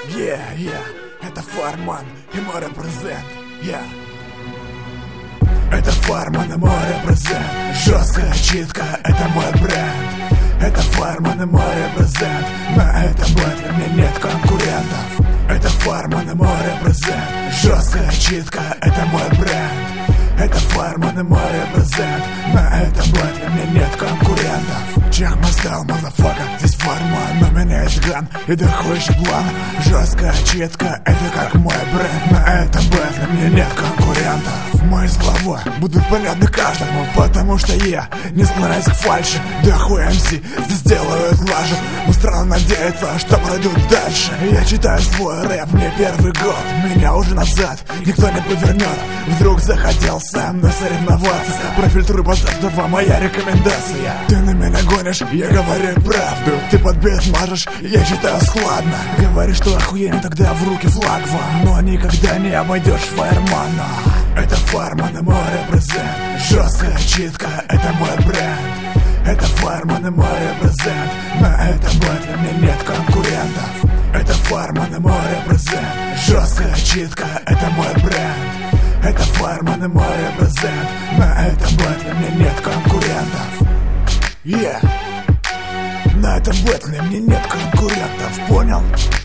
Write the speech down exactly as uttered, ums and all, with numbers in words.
Yeah, yeah, это Фарман и мой репрезент, yeah. Это Фарман и мой репрезент, жесткая читка, это мой бренд. Это Фарман и мой репрезент, на этом батле мне нет конкурентов. Это Фарман и мой репрезент, жесткая читка, это мой бренд. Это Фарман и мой репрезент, на этом батле мне нет конкурентов. Check my style, motherfucker, здесь Фарман, у меня есть ган и дохуища план. Жесткая читка, это как мой бренд, на этом батле мне нет конкурентов. Мои слова будут понятны каждому, потому что я не склоняюсь к фальши. Дохуй эм си здесь делают лажу, но странно надеяться, что пройдут дальше. Я читаю свой рэп не первый год, меня уже назад никто не повернет. Вдруг захотел сам на соревноваться, профильтруй позавтра, моя рекомендация. Ты на меня гонишь, я говорю правду. Ты под бит мажешь, я читаю складно. Говоришь, что охуенно, тогда в руки флаг вам, но никогда не обойдешь Фармана. Это Фарман и мой репрезент, жесткая читка, это мой бренд. Это Фарман и мой репрезент, на этом батле мне нет конкурентов. Это Фарман и мой репрезент, жесткая читка, это мой бренд. Это Фарман и мой репрезент, на этом батле мне нет конкурентов. Yeah. На этом батле мне нет конкурентов, понял?